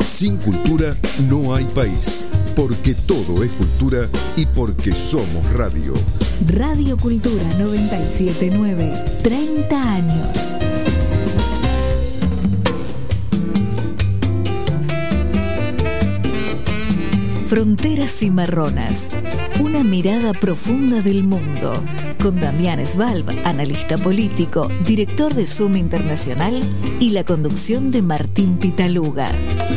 Sin cultura no hay país, porque todo es cultura y porque somos radio. Radio Cultura 979, 30 años. Fronteras Cimarronas, una mirada profunda del mundo, con Damián Svalb, analista político, director de Zoom Internacional, y la conducción de Martín Pitaluga.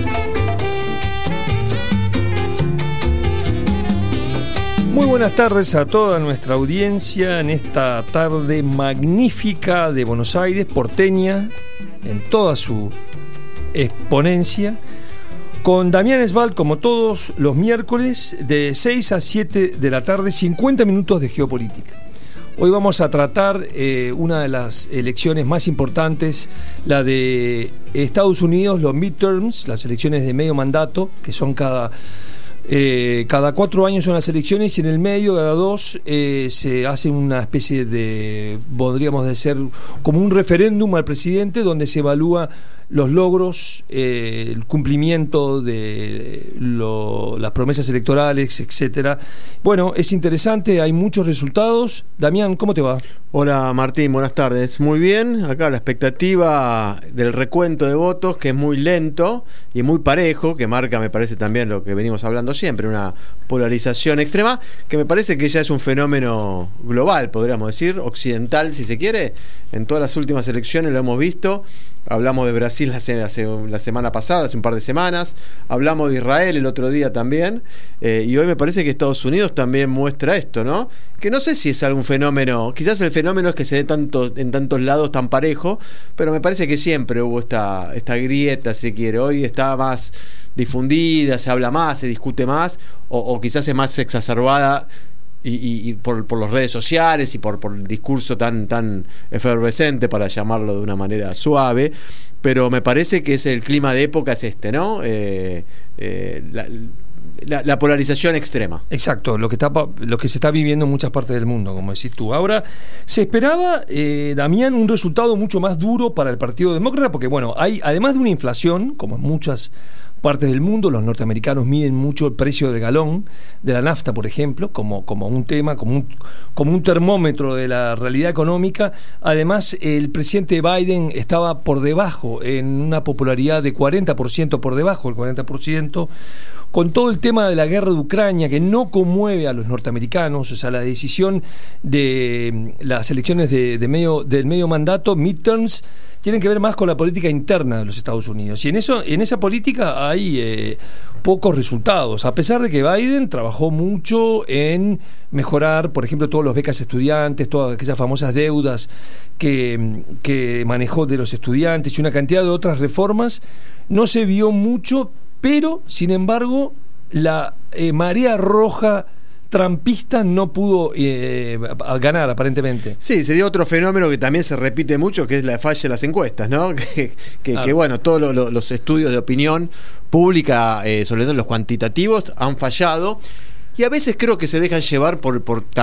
Muy buenas tardes a toda nuestra audiencia en esta tarde magnífica de Buenos Aires, porteña, en toda su exponencia, con Damián Svalb, como todos los miércoles, de 6 a 7 de la tarde, 50 minutos de geopolítica. Hoy vamos a tratar una de las elecciones más importantes, la de Estados Unidos, los midterms, las elecciones de medio mandato, que son cada 4 años son las elecciones, y en el medio, cada 2, se hace una especie de, podríamos decir, como un referéndum al presidente, donde se evalúa los logros, el cumplimiento de las promesas electorales, etcétera. Bueno, es interesante, hay muchos resultados. Damián, ¿cómo te va? Hola Martín, buenas tardes. Muy bien, acá la expectativa del recuento de votos, que es muy lento y muy parejo, que marca, me parece, también lo que venimos hablando siempre, una polarización extrema, que me parece que ya es un fenómeno global, podríamos decir, occidental si se quiere. En todas las últimas elecciones lo hemos visto. Hablamos de Brasil la semana pasada, hace un par de semanas. Hablamos de Israel el otro día también. Y hoy me parece que Estados Unidos también muestra esto, ¿no? Que no sé si es algún fenómeno. Quizás el fenómeno es que se dé en tantos lados tan parejo. Pero me parece que siempre hubo esta grieta, si se quiere. Hoy está más difundida, se habla más, se discute más. O quizás es más exacerbada. Y por las redes sociales y por el discurso tan efervescente, para llamarlo de una manera suave, pero me parece que es el clima de época, es este, ¿no? La polarización extrema. Exacto, lo que se está viviendo en muchas partes del mundo, como decís tú. Ahora, se esperaba, Damián, un resultado mucho más duro para el Partido Demócrata, porque bueno, hay, además de una inflación, como en muchas partes del mundo, los norteamericanos miden mucho el precio del galón de la nafta, por ejemplo, como un tema, como un termómetro de la realidad económica. Además, el presidente Biden estaba por debajo, en una popularidad de 40%, por debajo del 40%, con todo el tema de la guerra de Ucrania, que no conmueve a los norteamericanos. O sea, la decisión de las elecciones del medio mandato, midterms, tienen que ver más con la política interna de los Estados Unidos. Y en esa política hay pocos resultados, a pesar de que Biden trabajó mucho en mejorar, por ejemplo, todas las becas estudiantes, todas aquellas famosas deudas que manejó de los estudiantes y una cantidad de otras reformas. No se vio mucho, pero, sin embargo, la marea roja trampista no pudo ganar, aparentemente. Sí, sería otro fenómeno que también se repite mucho, que es la falla de las encuestas, ¿no? Que bueno, todos los estudios de opinión pública, sobre todo los cuantitativos, han fallado. Y a veces creo que se dejan llevar por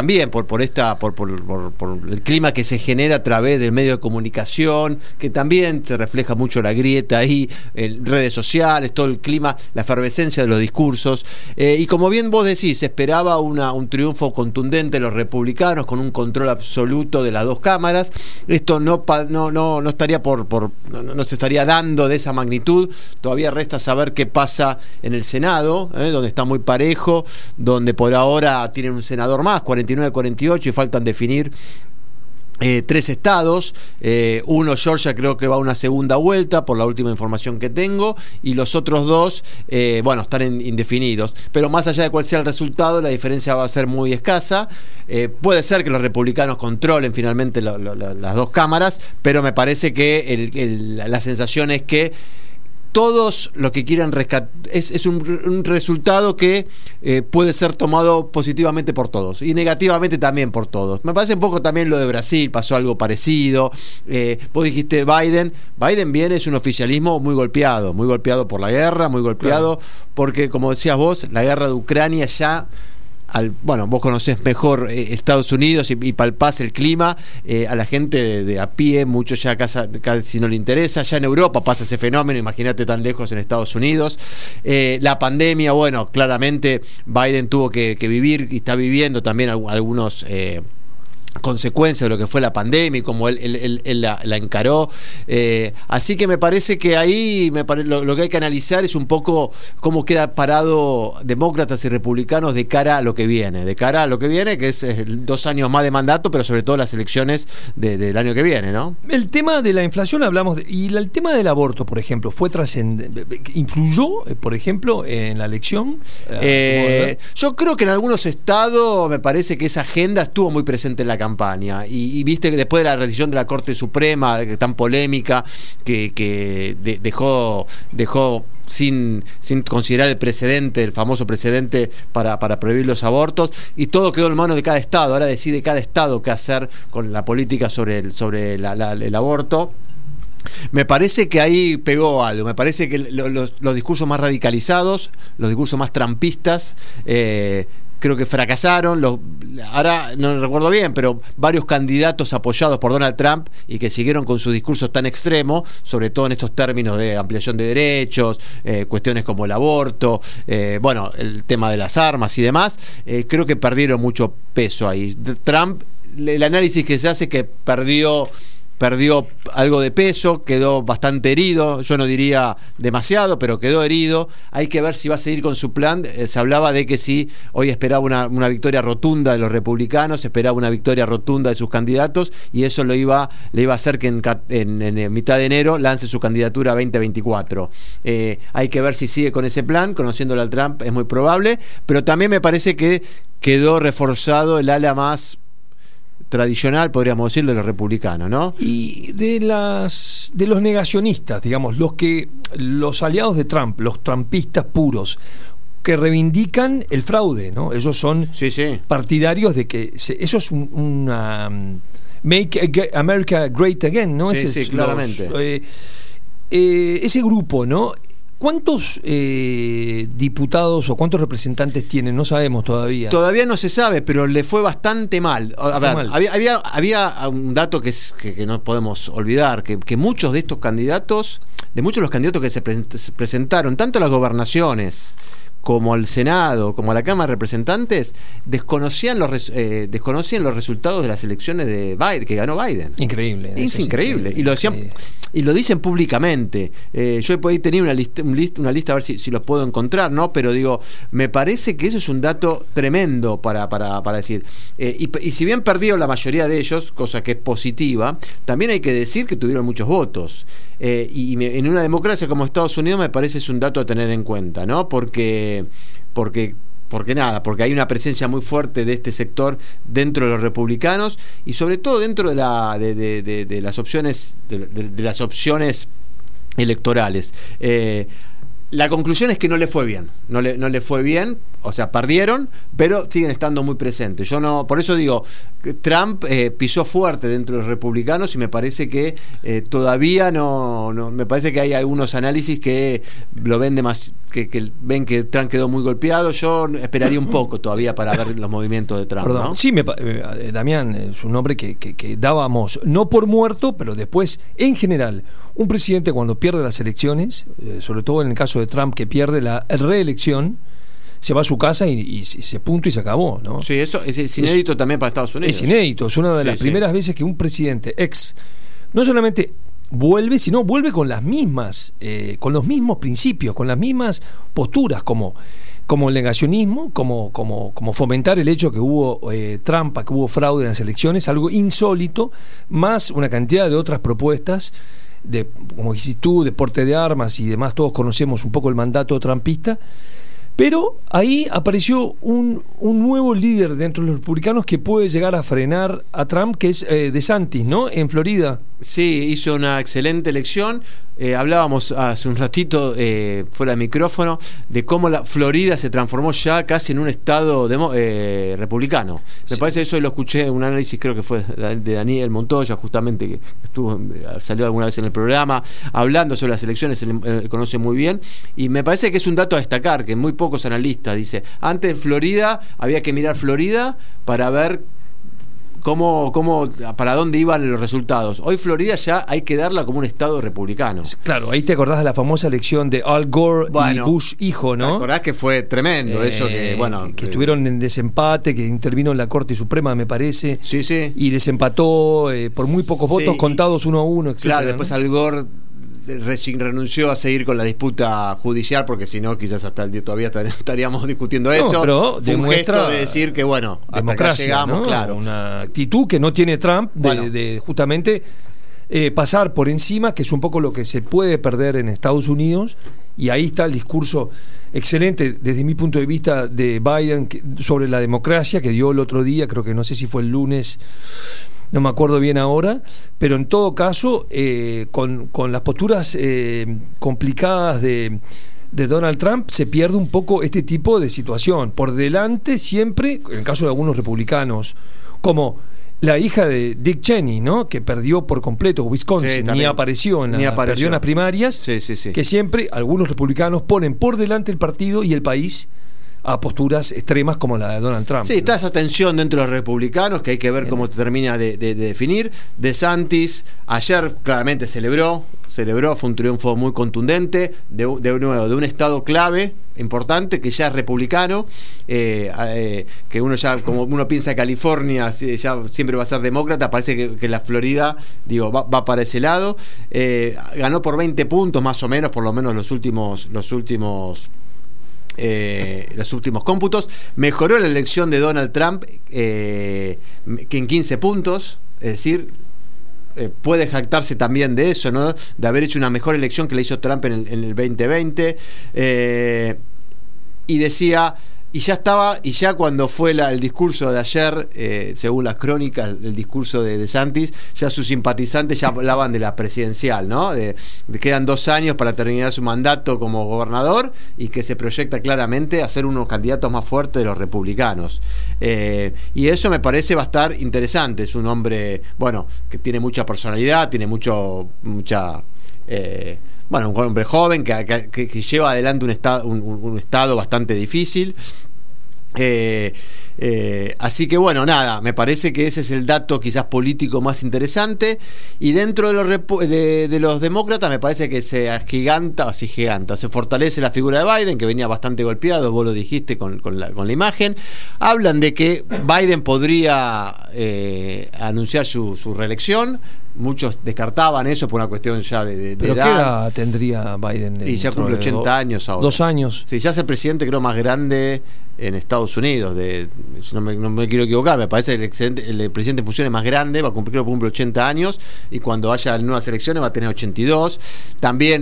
el clima que se genera a través del medio de comunicación, que también se refleja mucho la grieta ahí, redes sociales, todo el clima, la efervescencia de los discursos. Y como bien vos decís, se esperaba un triunfo contundente de los republicanos, con un control absoluto de las dos cámaras. Esto no estaría no se estaría dando de esa magnitud. Todavía resta saber qué pasa en el Senado, donde está muy parejo, donde por ahora tienen un senador más, 49-48, y faltan definir 3 estados. Uno, Georgia, creo que va a una segunda vuelta, por la última información que tengo, y los otros 2, están indefinidos. Pero más allá de cuál sea el resultado, la diferencia va a ser muy escasa. Puede ser que los republicanos controlen finalmente las dos cámaras, pero me parece que la sensación es que todos lo que quieran rescatar es un resultado que puede ser tomado positivamente por todos y negativamente también por todos. Me parece un poco también lo de Brasil, pasó algo parecido. Vos dijiste Biden viene, es un oficialismo muy golpeado por la guerra, muy golpeado, claro, porque, como decías vos, la guerra de Ucrania ya bueno, vos conocés mejor Estados Unidos y palpás el clima, a la gente de a pie, mucho ya casi no le interesa. Ya en Europa pasa ese fenómeno, imagínate tan lejos en Estados Unidos. La pandemia, bueno, claramente Biden tuvo que vivir y está viviendo también algunos consecuencias de lo que fue la pandemia y cómo él la encaró, así que me parece que ahí lo que hay que analizar es un poco cómo queda parado demócratas y republicanos de cara a lo que viene, que es 2 años más de mandato, pero sobre todo las elecciones del año que viene, ¿no? El tema de la inflación hablamos y el tema del aborto, por ejemplo, fue influyó, por ejemplo, en la elección. Yo creo que en algunos estados me parece que esa agenda estuvo muy presente en la campaña y viste que después de la decisión de la Corte Suprema tan polémica que dejó sin considerar el famoso precedente para prohibir los abortos, y todo quedó en manos de cada estado. Ahora decide cada estado qué hacer con la política sobre el aborto. Me parece que ahí pegó algo. Me parece que los discursos más radicalizados, los discursos más trampistas, creo que fracasaron. Ahora no recuerdo bien, pero varios candidatos apoyados por Donald Trump y que siguieron con sus discursos tan extremos, sobre todo en estos términos de ampliación de derechos, cuestiones como el aborto, bueno, el tema de las armas y demás, creo que perdieron mucho peso ahí. Trump, el análisis que se hace es que perdió algo de peso, quedó bastante herido, yo no diría demasiado, pero quedó herido. Hay que ver si va a seguir con su plan. Se hablaba de que si hoy esperaba una victoria rotunda de los republicanos, esperaba una victoria rotunda de sus candidatos, y eso le iba a hacer que en mitad de enero lance su candidatura 2024. Hay que ver si sigue con ese plan. Conociéndolo al Trump es muy probable, pero también me parece que quedó reforzado el ala más tradicional, podríamos decir, de los republicanos, ¿no? Y de los negacionistas, digamos, los aliados de Trump, los trumpistas puros, que reivindican el fraude, ¿no? Ellos son partidarios de que eso es una Make America Great Again, ¿no? Sí, claramente. Ese grupo, ¿no? ¿Cuántos diputados o cuántos representantes tienen? No sabemos todavía. Todavía no se sabe, pero le fue bastante mal. Había un dato que no podemos olvidar, que muchos de estos candidatos, de muchos de los candidatos que se presentaron, tanto a las gobernaciones como al Senado, como a la Cámara de Representantes, desconocían los resultados de las elecciones de Biden, que ganó Biden. Increíble. Es increíble. Y lo decían, y lo dicen públicamente. Yo por ahí tenía una lista a ver si los puedo encontrar, ¿no? Pero digo, me parece que eso es un dato tremendo para decir. Y si bien perdieron la mayoría de ellos, cosa que es positiva, también hay que decir que tuvieron muchos votos. En una democracia como Estados Unidos me parece es un dato a tener en cuenta, ¿no? Porque hay una presencia muy fuerte de este sector dentro de los republicanos y sobre todo dentro de las opciones de las opciones electorales. La conclusión es que no le fue bien, no le fue bien, o sea, perdieron, pero siguen estando muy presentes. Por eso digo, Trump pisó fuerte dentro de los republicanos y me parece que todavía no, me parece que hay algunos análisis que lo ven que ven que Trump quedó muy golpeado. Yo esperaría un poco todavía para ver los movimientos de Trump. Perdón, ¿no? Sí, Damián es un hombre que dábamos, no por muerto, pero después, en general, un presidente cuando pierde las elecciones, sobre todo en el caso de Trump, que pierde la reelección, se va a su casa y se punto y se acabó, ¿no? Sí, eso es inédito también para Estados Unidos. Es inédito, es una de las primeras veces que un presidente no solamente vuelve, sino vuelve con las mismas, con los mismos principios, con las mismas posturas, como el negacionismo, como fomentar el hecho que hubo trampa, que hubo fraude en las elecciones, algo insólito, más una cantidad de otras propuestas como dijiste tú, de porte de armas y demás. Todos conocemos un poco el mandato trumpista, pero ahí apareció un nuevo líder dentro de los republicanos que puede llegar a frenar a Trump, que es DeSantis, ¿no? En Florida. Sí, hizo una excelente elección. hablábamos hace un ratito fuera de micrófono de cómo la Florida se transformó ya casi en un estado republicano. Me parece eso, lo escuché en un análisis, creo que fue de Daniel Montoya, justamente, que salió alguna vez en el programa hablando sobre las elecciones, él conoce muy bien, y me parece que es un dato a destacar, que muy pocos analistas dice, antes en Florida había que mirar Florida para ver para dónde iban los resultados. Hoy Florida ya hay que darla como un estado republicano. Claro, ahí te acordás de la famosa elección de Al Gore y Bush hijo, ¿no? Te acordás que fue tremendo eso, que estuvieron en desempate, que intervino en la Corte Suprema, me parece. Sí. Y desempató por muy pocos votos, contados 1-1, etc. Claro, después Al Gore renunció a seguir con la disputa judicial, porque si no quizás hasta el día todavía estaríamos discutiendo eso. Pero fue un gesto de decir que hasta acá llegamos, ¿no? Claro. Una actitud que no tiene Trump de justamente pasar por encima, que es un poco lo que se puede perder en Estados Unidos, y ahí está el discurso excelente desde mi punto de vista de Biden sobre la democracia que dio el otro día, creo que no sé si fue el lunes, no me acuerdo bien ahora, pero en todo caso con las posturas complicadas de Donald Trump se pierde un poco este tipo de situación. Por delante siempre, en el caso de algunos republicanos, como la hija de Dick Cheney, ¿no? Que perdió por completo Wisconsin, ni apareció perdió en las primarias, que siempre algunos republicanos ponen por delante el partido y el país a posturas extremas como la de Donald Trump. Sí, está esa tensión dentro de los republicanos que hay que ver cómo termina de definir. DeSantis ayer claramente celebró, fue un triunfo muy contundente de un estado clave, importante, que ya es republicano, que uno ya, como uno piensa California ya siempre va a ser demócrata, parece que la Florida, va para ese lado. Ganó por 20 puntos más o menos, por lo menos los últimos cómputos. Mejoró la elección de Donald Trump que en 15 puntos, es decir, puede jactarse también de eso, ¿no? De haber hecho una mejor elección que la hizo Trump en el 2020, y decía, y ya cuando fue el discurso de ayer, según las crónicas, el discurso de DeSantis, ya sus simpatizantes ya hablaban de la presidencial, ¿no? De quedan 2 años para terminar su mandato como gobernador y que se proyecta claramente a ser uno de los candidatos más fuertes de los republicanos. Y eso me parece va a estar interesante. Es un hombre, que tiene mucha personalidad, tiene un hombre joven que lleva adelante un estado bastante difícil. Así que me parece que ese es el dato quizás político más interesante, y dentro de los demócratas me parece que se fortalece la figura de Biden, que venía bastante golpeado, vos lo dijiste con la imagen. Hablan de que Biden podría anunciar su reelección. Muchos descartaban eso por una cuestión ya de ¿Pero edad. qué edad tendría Biden? Y ya cumple 80 años ahora. 2 años. Sí, ya es el presidente creo más grande en Estados Unidos. No me quiero equivocar, me parece que el presidente en funciones más grande, cumple 80 años, y cuando haya nuevas elecciones va a tener 82. También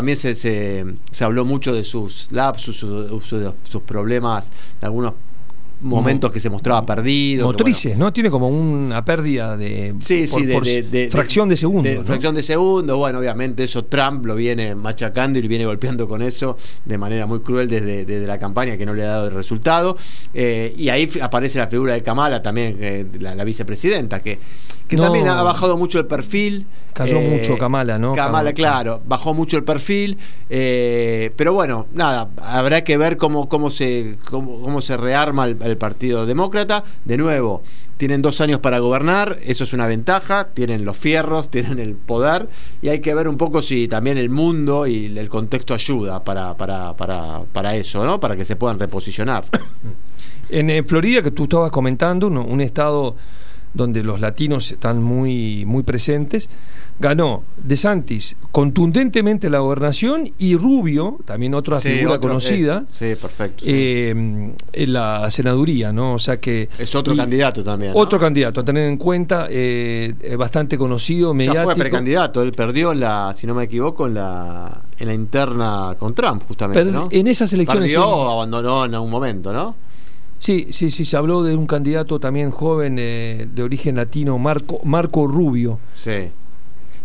se habló mucho de sus lapsus, sus problemas, de algunos momentos que se mostraba perdido. Motrices, ¿no? Tiene como una pérdida de fracción de segundo. Fracción de segundo, obviamente eso Trump lo viene machacando y lo viene golpeando con eso de manera muy cruel desde la campaña, que no le ha dado el resultado. Y ahí aparece la figura de Kamala también, la vicepresidenta, que también ha bajado mucho el perfil. Cayó mucho Kamala, ¿no? Kamala, claro, bajó mucho el perfil, pero habrá que ver cómo se rearma el Partido Demócrata. De nuevo, tienen 2 años para gobernar, eso es una ventaja, tienen los fierros, tienen el poder, y hay que ver un poco si también el mundo y el contexto ayuda para eso, ¿no? Para que se puedan reposicionar. En Florida, que tú estabas comentando, un estado donde los latinos están muy, muy presentes, ganó DeSantis contundentemente la gobernación, y Rubio, también otra figura conocida, perfecto, en la senaduría, ¿no? O sea que es otro candidato también, ¿no? Otro candidato a tener en cuenta, bastante conocido, mediático. Ya fue precandidato, él perdió si no me equivoco, en la interna con Trump, justamente, ¿no? En esas elecciones perdió o abandonó en algún momento, ¿no? Sí, se habló de un candidato también joven, de origen latino, Marco Rubio. Sí.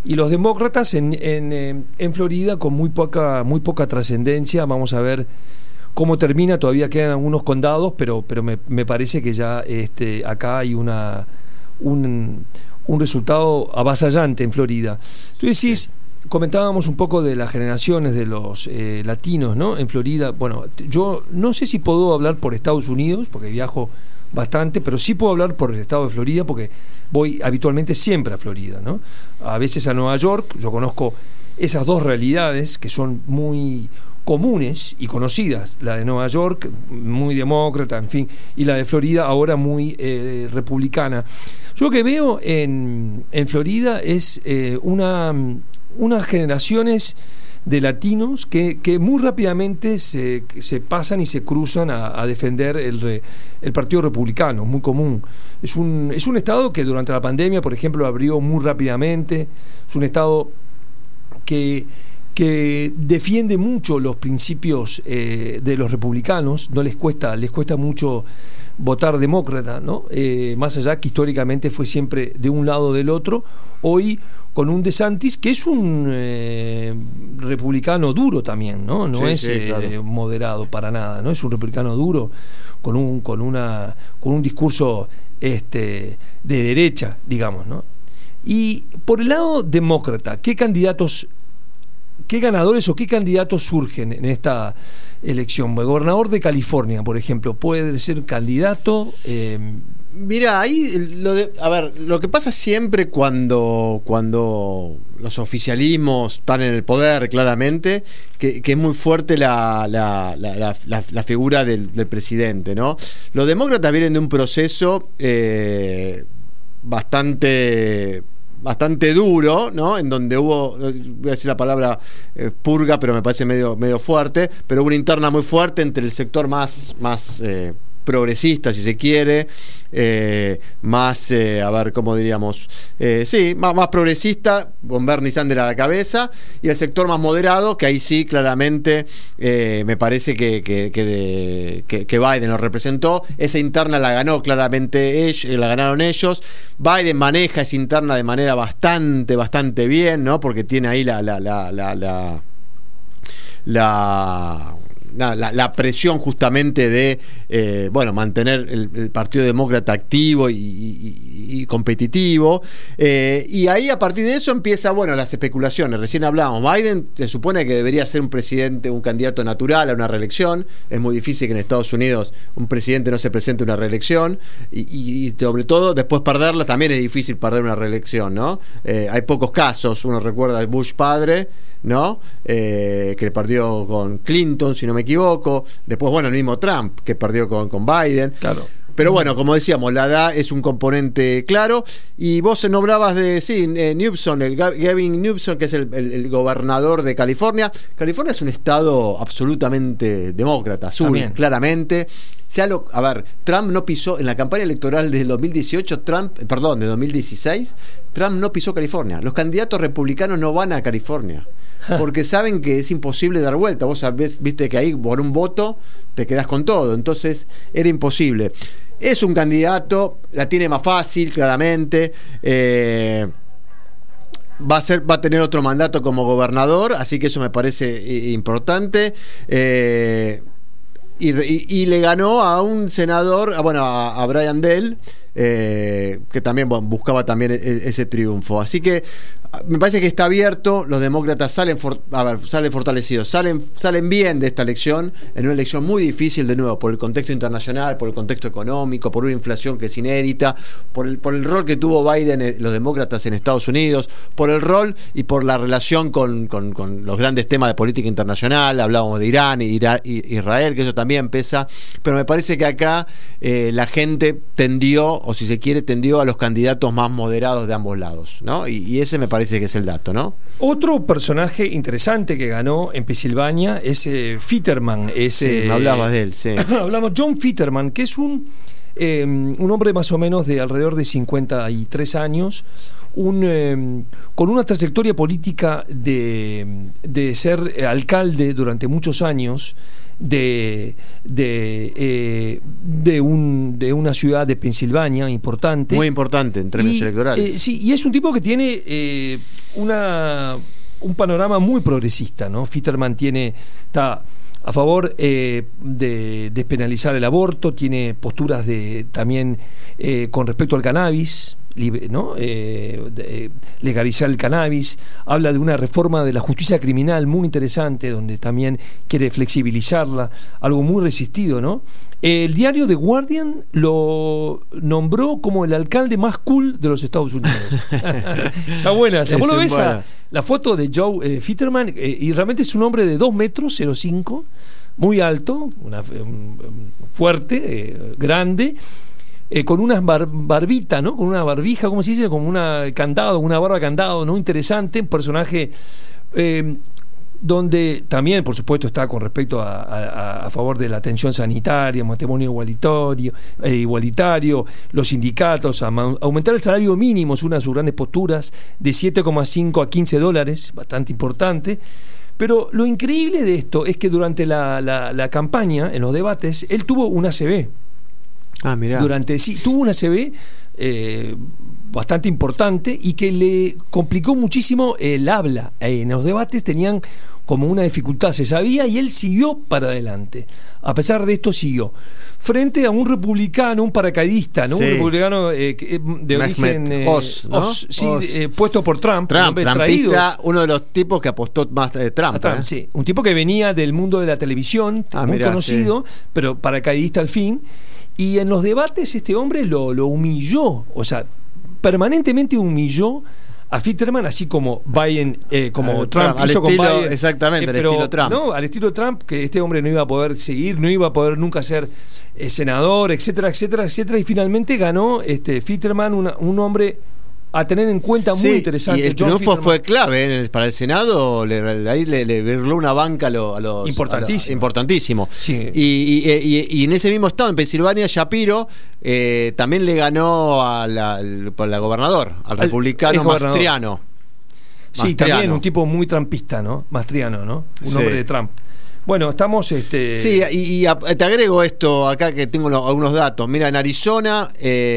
Y los demócratas en Florida con muy poca trascendencia. Vamos a ver cómo termina. Todavía quedan algunos condados, pero me parece que ya acá hay un resultado avasallante en Florida. Tú decís, comentábamos un poco de las generaciones de los latinos, ¿no? En Florida, bueno, yo no sé si puedo hablar por Estados Unidos, porque viajo bastante, pero sí puedo hablar por el estado de Florida, porque voy habitualmente siempre a Florida, ¿no? A veces a Nueva York. Yo conozco esas dos realidades que son muy comunes y conocidas, la de Nueva York, muy demócrata, en fin, y la de Florida, ahora muy republicana. Yo lo que veo en Florida es unas generaciones de latinos que muy rápidamente se pasan y se cruzan a defender el Partido Republicano, muy común. Es un estado que durante la pandemia, por ejemplo, abrió muy rápidamente. Es un estado que defiende mucho los principios de los republicanos. No les cuesta mucho votar demócrata, ¿no? Más allá que históricamente fue siempre de un lado o del otro. Hoy con un DeSantis que es un republicano duro también, ¿no? No es claro, moderado para nada, ¿no? Es un republicano duro con un discurso de derecha, digamos, ¿no? Y por el lado demócrata, ¿qué ganadores o qué candidatos surgen en esta elección? El gobernador de California, por ejemplo, puede ser candidato. Mira, ahí lo que pasa siempre cuando los oficialismos están en el poder, claramente, que es muy fuerte la figura del presidente, ¿no? Los demócratas vienen de un proceso bastante duro, ¿no? En donde hubo, voy a decir la palabra purga, pero me parece medio fuerte, pero hubo una interna muy fuerte entre el sector más progresista, si se quiere, más, ¿cómo diríamos? Más progresista, con Bernie Sanders a la cabeza, y el sector más moderado, que ahí sí, claramente, me parece que Biden lo representó. Esa interna la ganó claramente la ganaron ellos. Biden maneja esa interna de manera bastante bien, ¿no? Porque tiene ahí la presión justamente de mantener el Partido Demócrata activo y competitivo, y ahí a partir de eso empieza las especulaciones. Recién hablábamos, Biden se supone que debería ser un candidato natural a una reelección. Es muy difícil que en Estados Unidos un presidente no se presente a una reelección, y sobre todo después perderla. También es difícil perder una reelección, ¿no? Hay pocos casos. Uno recuerda al Bush padre, ¿no? Que perdió con Clinton, si no me equivoco. Después, el mismo Trump, que perdió con Biden. Claro. Pero como decíamos, la edad es un componente claro. Y vos nombrabas de Newsom, Gavin Newsom, que es el gobernador de California. California es un estado absolutamente demócrata, azul, también, claramente. Trump no pisó en la campaña electoral del 2016, Trump no pisó California. Los candidatos republicanos no van a California porque saben que es imposible dar vuelta. Vos viste que ahí por un voto te quedás con todo, entonces era imposible. Es un candidato, la tiene más fácil, claramente. Va a tener otro mandato como gobernador, así que eso me parece importante. Y le ganó a un senador, a Brian Dell, que también buscaba también ese triunfo. Así que me parece que está abierto. Los demócratas salen fortalecidos, salen bien de esta elección, en una elección muy difícil, de nuevo, por el contexto internacional, por el contexto económico, por una inflación que es inédita, por el rol que tuvo Biden, los demócratas en Estados Unidos, por el rol y por la relación con los grandes temas de política internacional. Hablábamos de Irán y Israel, que eso también pesa, pero me parece que acá la gente tendió a los candidatos más moderados de ambos lados, ¿no? Y ese me parece que es el dato, ¿no? Otro personaje interesante que ganó en Pensilvania es Fetterman. Me hablabas de él, sí. Hablamos John Fetterman, que es un hombre más o menos de alrededor de 53 años, con una trayectoria política de ser alcalde durante muchos años de una ciudad de Pensilvania importante. Muy importante en términos electorales. Sí, y es un tipo que tiene un panorama muy progresista, ¿no? Fetterman está a favor de despenalizar el aborto, tiene posturas también con respecto al cannabis, ¿no? Legalizar el cannabis, habla de una reforma de la justicia criminal muy interesante, donde también quiere flexibilizarla, algo muy resistido, ¿no? El diario The Guardian lo nombró como el alcalde más cool de los Estados Unidos. Está buena. ¿Vos lo ves la foto de Joe Fetterman? Y realmente es un hombre de 2 metros 0,5, muy alto, fuerte, grande, con unas barbita, ¿no? Con una barbija, ¿cómo se dice? Como una barba candado, ¿no? Interesante, un personaje donde también, por supuesto, está con respecto a favor de la atención sanitaria, matrimonio igualitario, los sindicatos, aumentar el salario mínimo es una de sus grandes posturas, de 7,5 a $15, bastante importante. Pero lo increíble de esto es que durante la campaña, en los debates, él tuvo una ACV. Mirá. Tuvo una ACV bastante importante y que le complicó muchísimo el habla. En los debates tenían como una dificultad, se sabía, y él siguió para adelante. A pesar de esto siguió. Frente a un republicano, un paracaidista, ¿no? Sí. Un republicano de origen Oz, ¿no? Puesto por Trump Trumpista, uno de los tipos que apostó más Trump. Sí. Un tipo que venía del mundo de la televisión, muy conocido, pero paracaidista al fin. Y en los debates este hombre lo humilló, o sea, permanentemente humilló a Fetterman, así como Biden, como Trump hizo con Biden. Exactamente, al estilo Trump. No, al estilo Trump, que este hombre no iba a poder seguir, no iba a poder nunca ser senador, etcétera, etcétera, etcétera. Y finalmente ganó Fetterman, un hombre a tener en cuenta muy interesante. Y el triunfo fue clave para el Senado, ahí le virló una banca a los importantísimo. Sí. Y en ese mismo estado, en Pensilvania, Shapiro también le ganó al gobernador, al republicano Mastriano. Sí, también un tipo muy trumpista, ¿no? Mastriano, ¿no? Un hombre de Trump. Bueno, estamos... Sí, y te agrego esto acá que tengo algunos datos. Mira, en Arizona,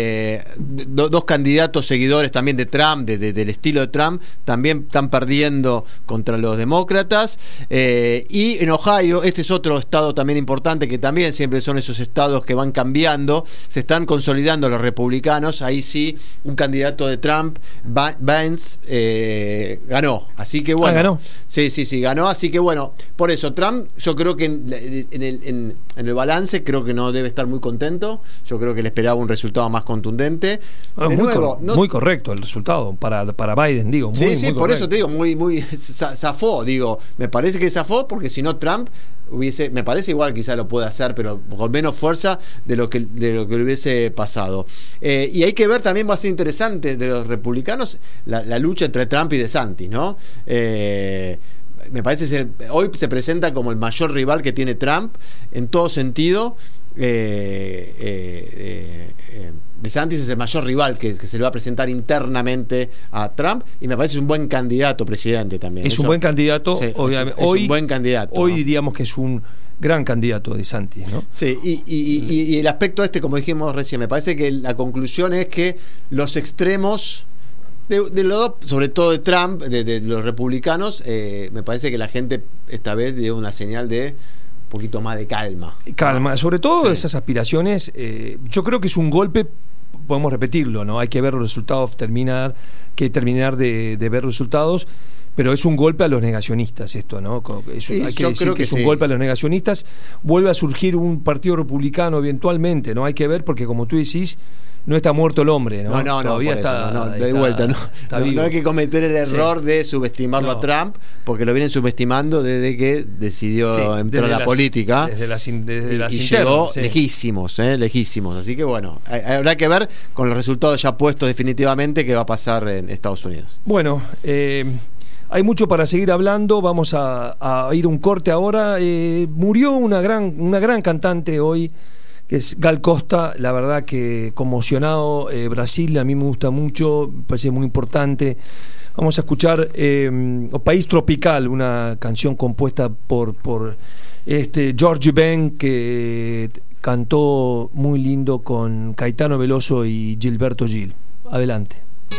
dos candidatos seguidores también de Trump, del estilo de Trump, también están perdiendo contra los demócratas. Y en Ohio, este es otro estado también importante, que también siempre son esos estados que van cambiando, se están consolidando los republicanos. Ahí sí, un candidato de Trump, Vance, ganó. Así que bueno. ¿Ganó? Sí, ganó. Así que bueno, por eso Trump... Yo creo que en el balance creo que no debe estar muy contento. Yo creo que le esperaba un resultado más contundente. Muy correcto el resultado para Biden, digo. Muy por eso te digo, muy zafó, digo. Me parece que zafó porque si no Trump me parece igual, quizá lo puede hacer, pero con menos fuerza de lo que le hubiese pasado. Y hay que ver también, va a ser interesante de los republicanos la lucha entre Trump y DeSantis, ¿no? Me parece hoy se presenta como el mayor rival que tiene Trump en todo sentido. DeSantis es el mayor rival que se le va a presentar internamente a Trump, y me parece un buen candidato presidente también. Es un buen candidato, sí, obviamente. Es un buen candidato. Hoy diríamos que es un gran candidato DeSantis, ¿no? Sí, y el aspecto como dijimos recién, me parece que la conclusión es que los extremos de los dos, sobre todo de Trump, de los republicanos, me parece que la gente esta vez dio una señal de un poquito más de calma. Sobre todo esas aspiraciones. Yo creo que es un golpe, podemos repetirlo, ¿no? Hay que ver los resultados, terminar de ver resultados, pero es un golpe a los negacionistas esto, ¿no? Hay que decir que es un golpe a los negacionistas. Vuelve a surgir un partido republicano eventualmente, ¿no? Hay que ver, porque como tú decís, no está muerto el hombre, ¿no? Todavía está de vuelta, no hay que cometer el error de subestimarlo a Trump, porque lo vienen subestimando desde que decidió entrar a la política, desde las y llegó lejísimos, así que bueno, habrá que ver con los resultados ya puestos definitivamente qué va a pasar en Estados Unidos. Bueno, hay mucho para seguir hablando. Vamos a ir a un corte ahora. Murió una gran cantante hoy, que es Gal Costa. La verdad que conmocionado. Brasil a mí me gusta mucho, me parece muy importante Vamos a escuchar País Tropical, una canción compuesta por George Ben, que cantó muy lindo con Caetano Veloso y Gilberto Gil. Adelante.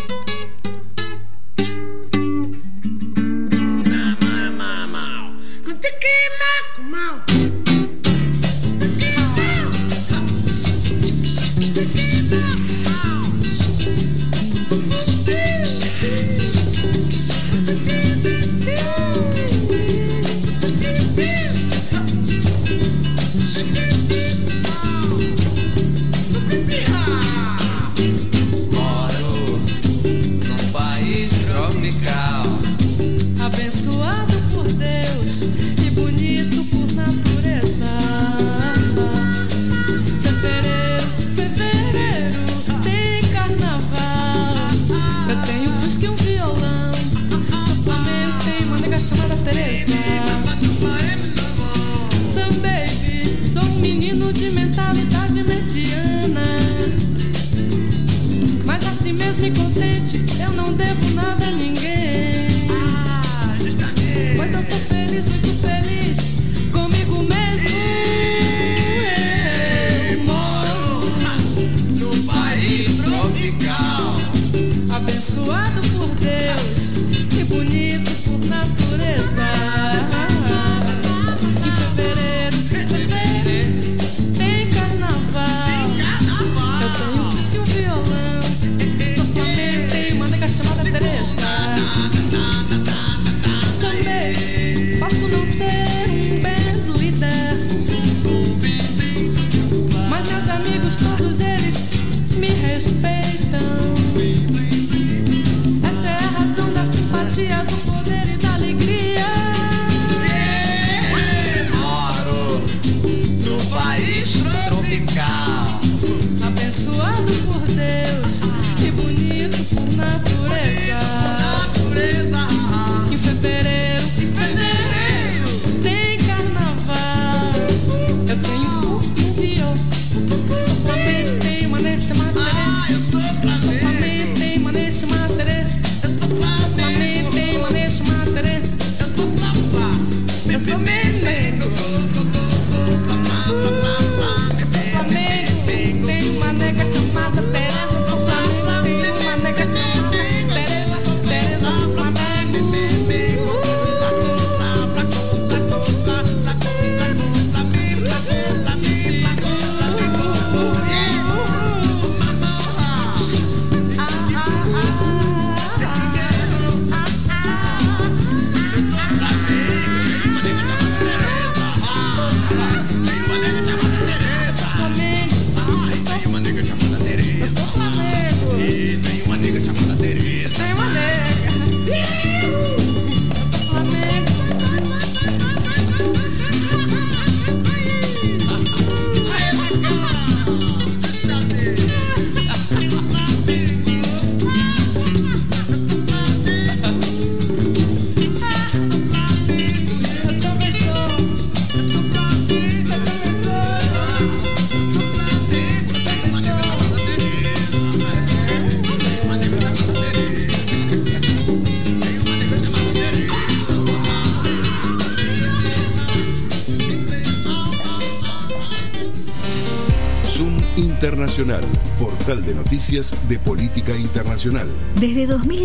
Internacional, portal de noticias de política internacional. Desde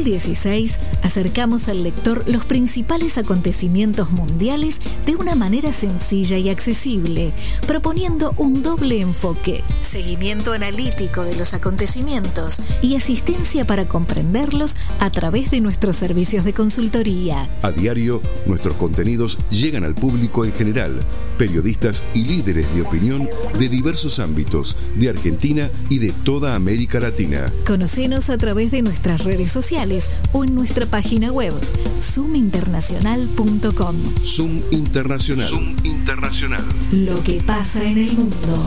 2016 acercamos al lector los principales acontecimientos mundiales de una manera sencilla y accesible, proponiendo un doble enfoque: seguimiento analítico de los acontecimientos y asistencia para comprenderlos a través de nuestros servicios de consultoría. A diario, nuestros contenidos llegan al público en general, periodistas y líderes de opinión de diversos ámbitos de Argentina y de toda América Latina. Conocenos a través de nuestras redes sociales o en nuestra página web zoominternacional.com. Zoom Internacional. Zoom Internacional. Lo que pasa en el mundo.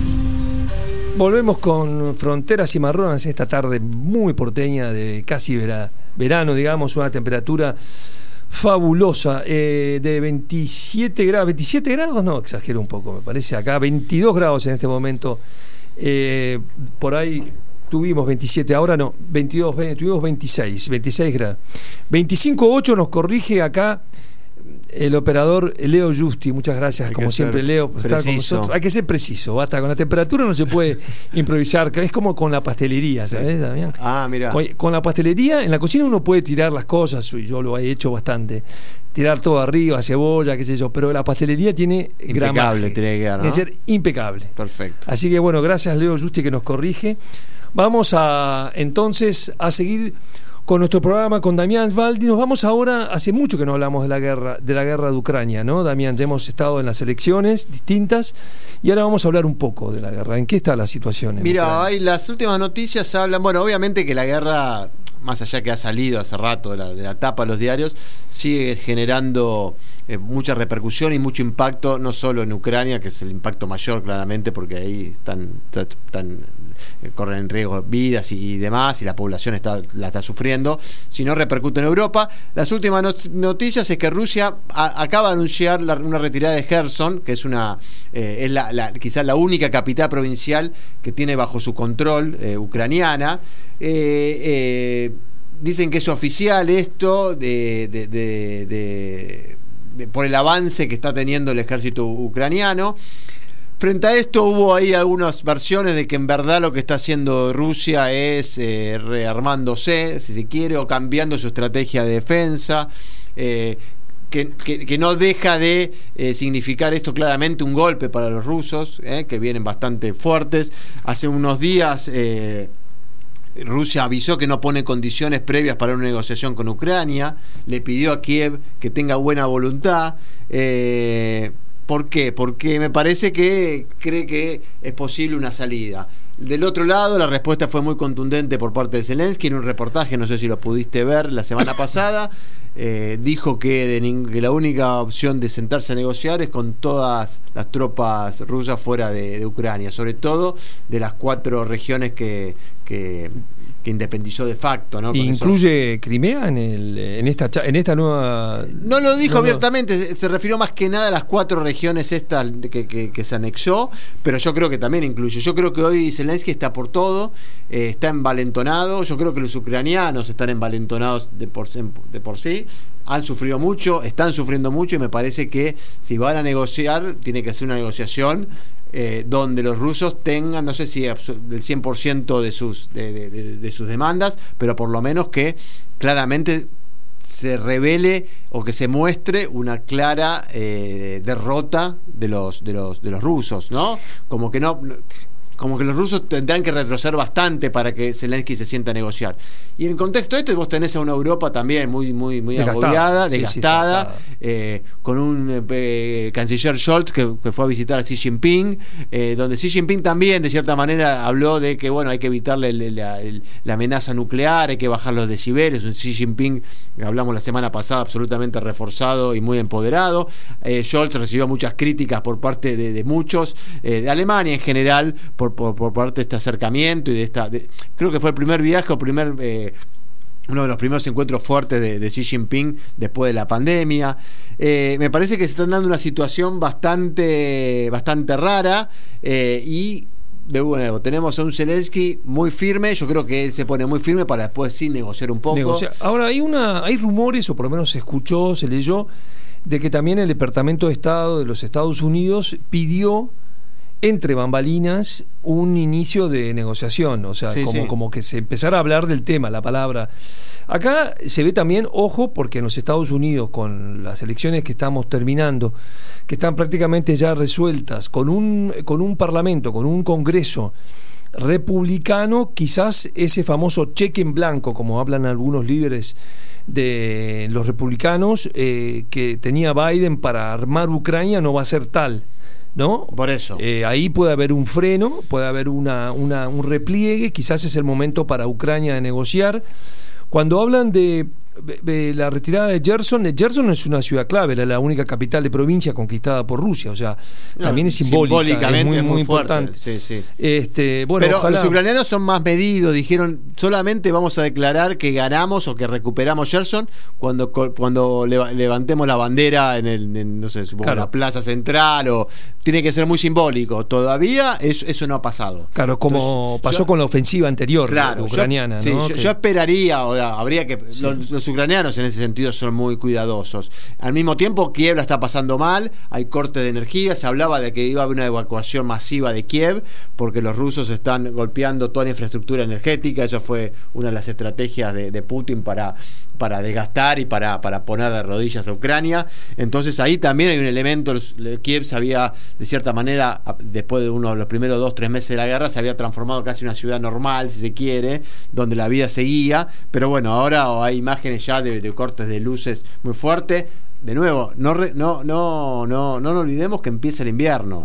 Volvemos con Fronteras y Marronas esta tarde muy porteña, de casi verano, digamos, una temperatura fabulosa, de 27 grados. 27 grados, no, exagero un poco, me parece acá, 22 grados en este momento. Por ahí tuvimos 27, ahora no, 22, tuvimos 26 grados. 25.8 nos corrige acá el operador Leo Justi. Muchas gracias, como siempre, Leo, por estar con nosotros. Hay que ser preciso, basta, con la temperatura no se puede improvisar, es como con la pastelería, ¿sabes, Damián? Mira. Con la pastelería, en la cocina uno puede tirar las cosas, yo lo he hecho bastante, tirar todo arriba, cebolla, qué sé yo, pero la pastelería tiene impecable, tiene que quedar, ¿no? Tiene que ser impecable. Perfecto. Así que bueno, gracias Leo Justi que nos corrige. Vamos entonces a seguir con nuestro programa con Damián Sbaldi. Nos vamos ahora, hace mucho que no hablamos de la guerra de Ucrania, ¿no, Damián? Ya hemos estado en las elecciones distintas y ahora vamos a hablar un poco de la guerra. ¿En qué está la situación en Ucrania? Las últimas noticias hablan, bueno, obviamente que la guerra, más allá que ha salido hace rato de la tapa de los diarios, sigue generando mucha repercusión y mucho impacto, no solo en Ucrania, que es el impacto mayor claramente, porque ahí corren en riesgo vidas y demás, y la población la está sufriendo, sino repercute en Europa. Las últimas noticias es que Rusia acaba de anunciar una retirada de Kherson, que es quizás la única capital provincial que tiene bajo su control ucraniana. Dicen que es oficial esto por el avance que está teniendo el ejército ucraniano. Frente a esto hubo ahí algunas versiones de que en verdad lo que está haciendo Rusia es rearmándose, si se quiere, o cambiando su estrategia de defensa, que no deja de significar esto claramente un golpe para los rusos, que vienen bastante fuertes. Hace unos días Rusia avisó que no pone condiciones previas para una negociación con Ucrania, le pidió a Kiev que tenga buena voluntad. ¿Por qué? Porque me parece que cree que es posible una salida. Del otro lado, la respuesta fue muy contundente por parte de Zelensky en un reportaje, no sé si lo pudiste ver la semana pasada. Dijo que la única opción de sentarse a negociar es con todas las tropas rusas fuera de Ucrania, sobre todo de las 4 regiones que independizó de facto, ¿no? ¿Incluye Crimea en esta nueva...? No lo dijo abiertamente, se refirió más que nada a las 4 regiones estas que se anexó, pero yo creo que también incluye. Yo creo que hoy Zelensky está por todo, está envalentonado. Yo creo que los ucranianos están envalentonados de por sí. Han sufrido mucho, están sufriendo mucho, y me parece que si van a negociar, tiene que ser una negociación donde los rusos tengan, no sé si el 100% de sus demandas, pero por lo menos que claramente se revele o que se muestre una clara derrota de los rusos, ¿no? Como que los rusos tendrán que retroceder bastante para que Zelensky se sienta a negociar. Y en el contexto de esto, vos tenés a una Europa también muy agobiada, desgastada, con un canciller Scholz que fue a visitar a Xi Jinping, donde Xi Jinping también, de cierta manera, habló de que hay que evitarle la amenaza nuclear, hay que bajar los decibeles. Un Xi Jinping, hablamos la semana pasada, absolutamente reforzado y muy empoderado. Scholz recibió muchas críticas por parte de muchos, de Alemania en general, por parte de este acercamiento y creo que fue el primer viaje uno de los primeros encuentros fuertes de Xi Jinping después de la pandemia. Me parece que se están dando una situación bastante rara, y de nuevo tenemos a un Zelensky muy firme. Yo creo que él se pone muy firme para después sí negociar un poco. Ahora hay rumores, o por lo menos se leyó, de que también el Departamento de Estado de los Estados Unidos pidió entre bambalinas un inicio de negociación, o sea, como que se empezara a hablar del tema, la palabra. Acá se ve también, ojo, porque en los Estados Unidos, con las elecciones que estamos terminando, que están prácticamente ya resueltas, con un parlamento, con un congreso republicano, quizás ese famoso cheque en blanco, como hablan algunos líderes de los republicanos, que tenía Biden para armar Ucrania, no va a ser tal, ¿no? Por eso. Ahí puede haber un freno, puede haber un repliegue, quizás es el momento para Ucrania de negociar. Cuando hablan de la retirada de Gerson es una ciudad clave, era la única capital de provincia conquistada por Rusia, o sea, también es simbólica, es muy importante. Sí. Pero ojalá. Los ucranianos son más medidos, dijeron solamente vamos a declarar que ganamos o que recuperamos Gerson cuando levantemos la bandera en no sé, supongo, la plaza central, tiene que ser muy simbólico. Todavía eso no ha pasado. Claro, como pasó con la ofensiva anterior ucraniana. ¿no? Yo esperaría, habría que... Sí. Los ucranianos en ese sentido son muy cuidadosos. Al mismo tiempo, Kiev la está pasando mal, hay cortes de energía, se hablaba de que iba a haber una evacuación masiva de Kiev, porque los rusos están golpeando toda la infraestructura energética. Eso fue una de las estrategias de Putin para desgastar y para poner de rodillas a Ucrania. Entonces ahí también hay un elemento. Kiev se había, de cierta manera, después de los primeros 2-3 meses de la guerra, se había transformado casi en una ciudad normal, si se quiere, donde la vida seguía. Pero bueno, ahora hay imágenes ya de cortes de luces muy fuertes. De nuevo, no nos olvidemos que empieza el invierno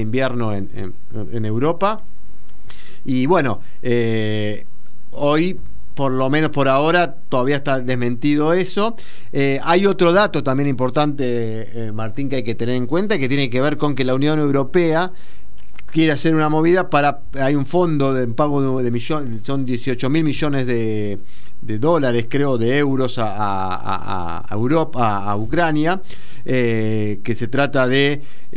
en Europa. Y bueno, hoy, por lo menos por ahora, todavía está desmentido eso. Hay otro dato también importante, Martín, que hay que tener en cuenta, que tiene que ver con que la Unión Europea quiere hacer una movida hay un fondo de pago de millones, son 18.000 millones de dólares, creo, de euros a Europa, a Ucrania, que se trata de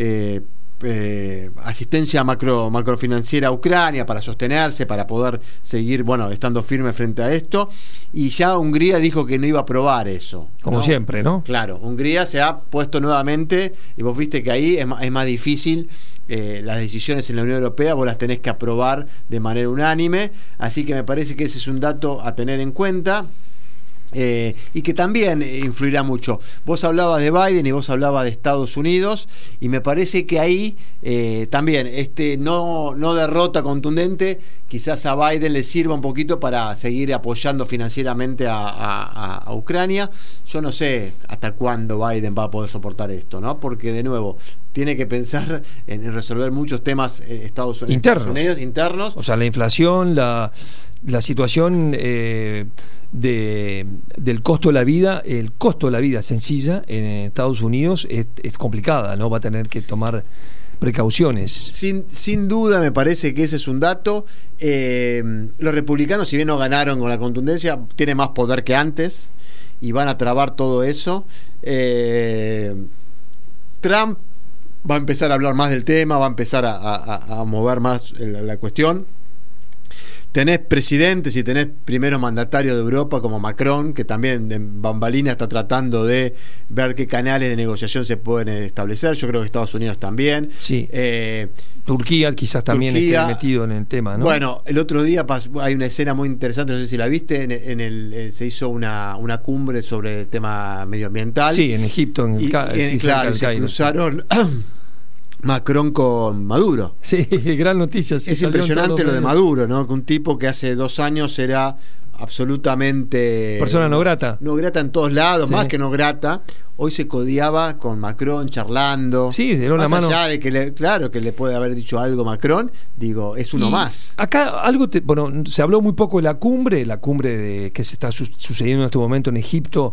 asistencia macrofinanciera a Ucrania para sostenerse, para poder seguir, estando firme frente a esto. Y ya Hungría dijo que no iba a aprobar eso, como siempre, ¿no? Claro, Hungría se ha puesto nuevamente, y vos viste que ahí es más difícil. Las decisiones en la Unión Europea vos las tenés que aprobar de manera unánime, así que me parece que ese es un dato a tener en cuenta. Y que también influirá mucho. Vos hablabas de Biden y vos hablabas de Estados Unidos, y me parece que ahí también no derrota contundente quizás a Biden le sirva un poquito para seguir apoyando financieramente a Ucrania. Yo no sé hasta cuándo Biden va a poder soportar esto, ¿no? Porque de nuevo tiene que pensar en resolver muchos temas Estados Unidos internos. O sea, la inflación, la situación del costo de la vida, el costo de la vida sencilla en Estados Unidos es complicada, ¿no? Va a tener que tomar precauciones. Sin duda, me parece que ese es un dato. Los republicanos, si bien no ganaron con la contundencia, tienen más poder que antes y van a trabar todo eso. Trump va a empezar a hablar más del tema, va a empezar a mover más la cuestión. Tenés presidentes y tenés primeros mandatarios de Europa como Macron, que también en bambalina está tratando de ver qué canales de negociación se pueden establecer. Yo creo que Estados Unidos también. Sí. Turquía quizás también esté metido en el tema, ¿no? Bueno, el otro día hay una escena muy interesante, no sé si la viste, se hizo una cumbre sobre el tema medioambiental. Sí, en Egipto, claro, se cruzaron Macron con Maduro. Sí, gran noticia. Sí, es impresionante lo de Maduro, ¿no? Que un tipo que hace 2 años era absolutamente persona no grata. No grata en todos lados, sí. Más que no grata. Hoy se codiaba con Macron charlando. Sí, se dio la mano. Más allá de que le puede haber dicho algo Macron, digo, es uno más. Acá se habló muy poco de la cumbre que se está sucediendo en este momento en Egipto,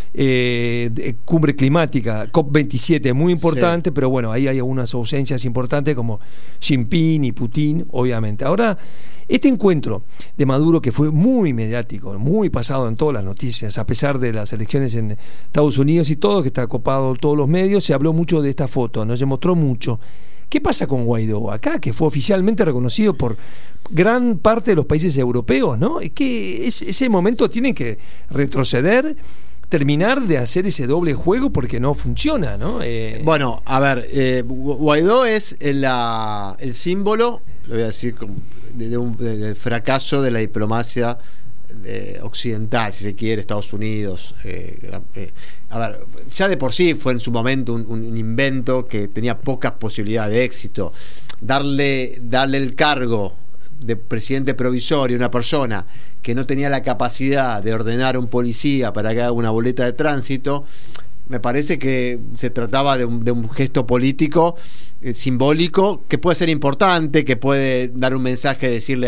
cumbre climática, COP27, muy importante, sí. Pero bueno, ahí hay algunas ausencias importantes como Xi Jinping y Putin, obviamente. Ahora, este encuentro de Maduro, que fue muy mediático, muy pasado en todas las noticias, a pesar de las elecciones en Estados Unidos y todo, que está copado todos los medios, se habló mucho de esta foto, ¿no? Se mostró mucho. ¿Qué pasa con Guaidó acá, que fue oficialmente reconocido por gran parte de los países europeos, ¿no? Es que ese momento tiene que retroceder, terminar de hacer ese doble juego porque no funciona, ¿no? Bueno, a ver, Guaidó es el símbolo, lo voy a decir, del fracaso de la diplomacia occidental, si se quiere, Estados Unidos. A ver, ya de por sí fue en su momento un invento que tenía pocas posibilidades de éxito. Darle el cargo de presidente provisorio a una persona que no tenía la capacidad de ordenar a un policía para que haga una boleta de tránsito, me parece que se trataba de un gesto político simbólico que puede ser importante, que puede dar un mensaje, decirle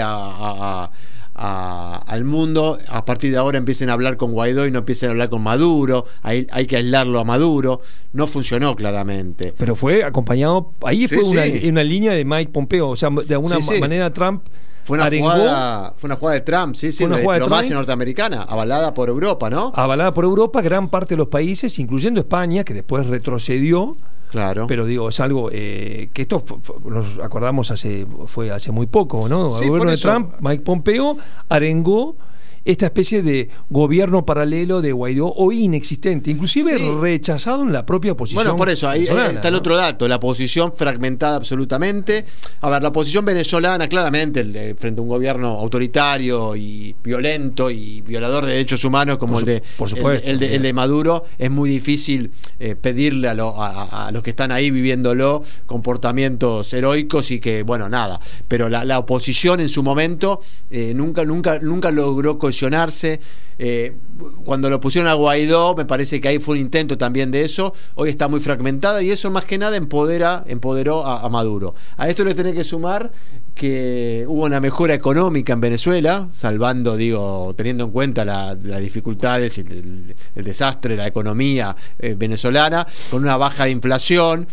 al mundo: a partir de ahora empiecen a hablar con Guaidó y no empiecen a hablar con Maduro, hay que aislarlo a Maduro. No funcionó claramente. Pero fue acompañado, ahí fue una línea de Mike Pompeo, o sea, de alguna manera Trump fue una jugada de Trump, la diplomacia norteamericana, avalada por Europa, ¿no? Avalada por Europa, gran parte de los países, incluyendo España, que después retrocedió, Claro. Pero digo, es algo que esto nos acordamos fue hace muy poco, ¿no? Sí, El gobierno por de eso. Trump, Mike Pompeo, arengó esta especie de gobierno paralelo de Guaidó, hoy inexistente, inclusive Sí. rechazado en la propia oposición. Bueno, por eso, ahí venezolana, está el ¿no? otro dato, la oposición fragmentada absolutamente. A ver, la oposición venezolana, claramente, frente a un gobierno autoritario y violento y violador de derechos humanos como Por supuesto. el de Maduro, es muy difícil pedirle a los que están ahí viviéndolo comportamientos heroicos y que, bueno, nada. Pero la oposición en su momento nunca logró cohesionarse. Cuando lo pusieron a Guaidó, me parece que ahí fue un intento también de eso. Hoy está muy fragmentada y eso más que nada empoderó a Maduro. A esto le tenés que sumar que hubo una mejora económica en Venezuela, teniendo en cuenta las dificultades y el desastre de la economía venezolana, con una baja de inflación.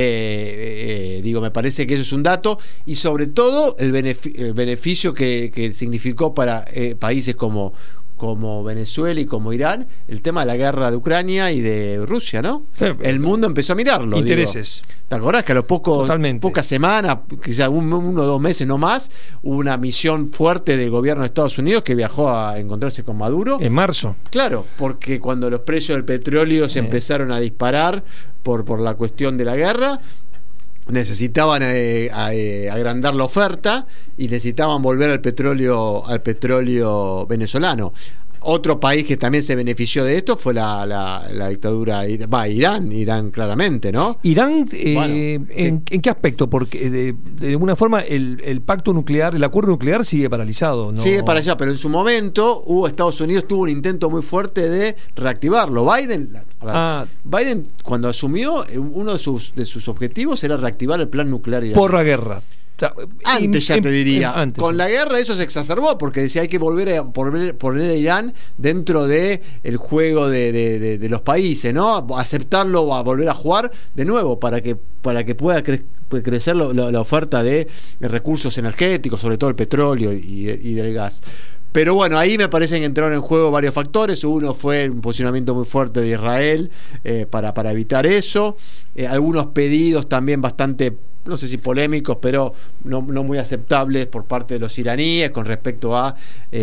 Me parece que eso es un dato, y sobre todo el beneficio que significó para países como Venezuela y como Irán, el tema de la guerra de Ucrania y de Rusia, ¿no? El mundo empezó a mirarlo. Intereses. ¿Te acordás que a los pocas semanas, quizá 1 o 2 meses no más, hubo una misión fuerte del gobierno de Estados Unidos que viajó a encontrarse con Maduro? En marzo. Claro, porque cuando los precios del petróleo se empezaron a disparar por la cuestión de la guerra, necesitaban agrandar la oferta y necesitaban volver al petróleo venezolano. Otro país que también se benefició de esto fue la dictadura, Irán claramente, ¿no? Irán, Bueno, ¿en qué aspecto? Porque de alguna forma el pacto nuclear, el acuerdo nuclear sigue paralizado, ¿no? Sigue para allá, pero en su momento Estados Unidos tuvo un intento muy fuerte de reactivarlo. Biden cuando asumió, uno de sus objetivos era reactivar el plan nuclear iraní. Por la guerra. Antes ya te diría, antes, con sí. la guerra eso se exacerbó porque decía hay que volver a poner a Irán dentro de el juego de los países, ¿no? Aceptarlo, a volver a jugar de nuevo para que pueda crecer la oferta de recursos energéticos, sobre todo el petróleo y del gas. Pero bueno, ahí me parece que entraron en juego varios factores. Uno fue un posicionamiento muy fuerte de Israel para evitar eso. Algunos pedidos también bastante, no sé si polémicos, pero no muy aceptables por parte de los iraníes con respecto a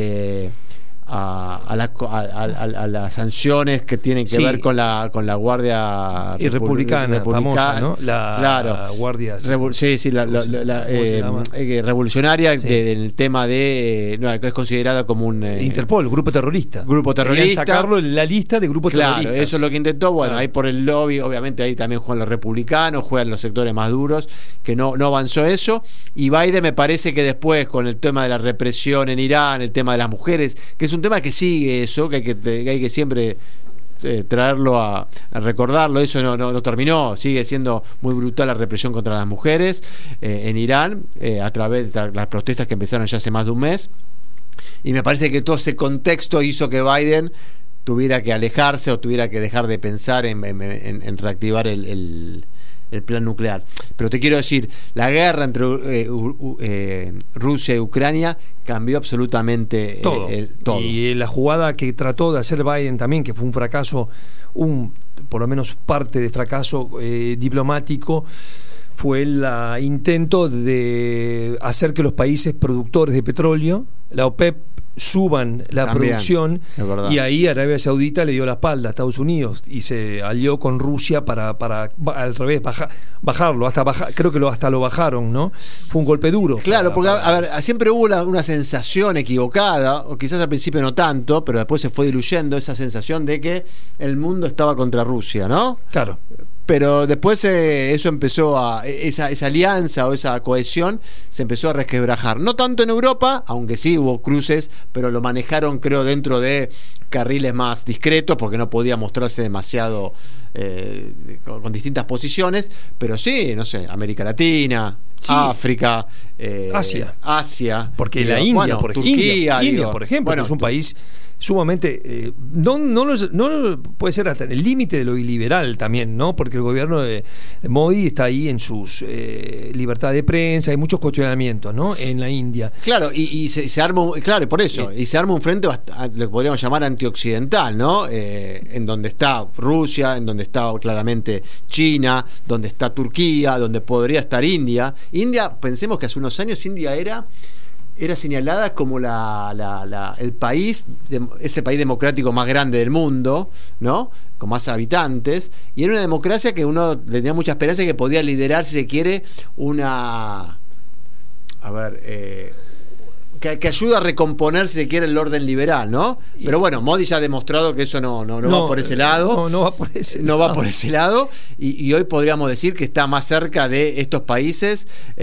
las sanciones que tienen que ver con la Guardia y republicana, famosa, ¿no? La Guardia revolucionaria, sí. Del tema que es considerada como un Interpol, grupo terrorista. Querían sacarlo en la lista de grupos terroristas. Claro, eso es lo que intentó. Bueno, ahí por el lobby, obviamente ahí también juegan los republicanos, juegan los sectores más duros, que no avanzó eso. Y Biden me parece que después, con el tema de la represión en Irán, el tema de las mujeres, que es un tema que sigue eso, que hay que siempre traerlo a recordarlo. Eso no terminó, sigue siendo muy brutal la represión contra las mujeres en Irán, a través de las protestas que empezaron ya hace más de un mes, y me parece que todo ese contexto hizo que Biden tuviera que alejarse o tuviera que dejar de pensar en reactivar el plan nuclear. Pero te quiero decir, la guerra entre Rusia y Ucrania cambió absolutamente todo. Y la jugada que trató de hacer Biden también, que fue un fracaso, por lo menos parte de fracaso diplomático, fue el intento de hacer que los países productores de petróleo, la OPEP, suban la también, producción, y ahí Arabia Saudita le dio la espalda a Estados Unidos y se alió con Rusia para al revés bajarlo, creo que hasta lo bajaron, ¿no? Fue un golpe duro. Claro, porque a ver, siempre hubo una sensación equivocada, o quizás al principio no tanto, pero después se fue diluyendo esa sensación de que el mundo estaba contra Rusia, ¿no? Claro. Pero después eso empezó esa alianza o esa cohesión se empezó a resquebrajar. No tanto en Europa, aunque sí hubo cruces, pero lo manejaron, creo, dentro de carriles más discretos, porque no podía mostrarse demasiado con distintas posiciones. Pero sí, no sé, América Latina, sí. África, Asia. Porque la India, Turquía, India, por ejemplo, que es un país sumamente no puede ser hasta el límite de lo iliberal también, ¿no? Porque el gobierno de Modi está ahí en sus libertad de prensa, hay muchos cuestionamientos, ¿no? En la India. Claro, y se arma, claro, por eso, y se arma un frente lo que podríamos llamar antioccidental, ¿no? En donde está Rusia, en donde está claramente China, donde está Turquía, donde podría estar India. India, pensemos que hace unos años India era señalada como el país, ese país democrático más grande del mundo, ¿no? Con más habitantes, y era una democracia que uno tenía mucha esperanza de que podía liderar, si se quiere, que ayuda a recomponer, si se quiere, el orden liberal, ¿no? Pero bueno, Modi ya ha demostrado que eso no va por ese lado. No va por ese lado. No va por ese lado, y hoy podríamos decir que está más cerca de estos países,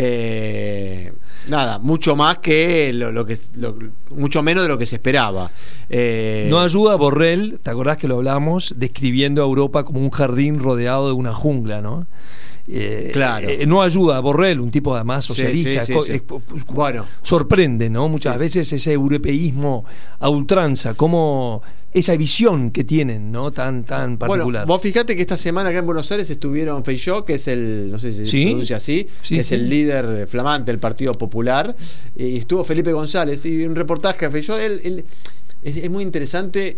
mucho más que mucho menos de lo que se esperaba. No ayuda a Borrell, ¿te acordás que lo hablamos? Describiendo a Europa como un jardín rodeado de una jungla, ¿no? Claro. No ayuda a Borrell, un tipo además socialista. Sí. Bueno, sorprende, ¿no? Muchas veces ese europeísmo a ultranza, como esa visión que tienen, ¿no? Tan particular. Bueno, vos fijate que esta semana acá en Buenos Aires estuvieron Feijóo, que es no sé si se pronuncia así, que es el líder flamante del Partido Popular, y estuvo Felipe González, y un reportaje a Feijóo. Es muy interesante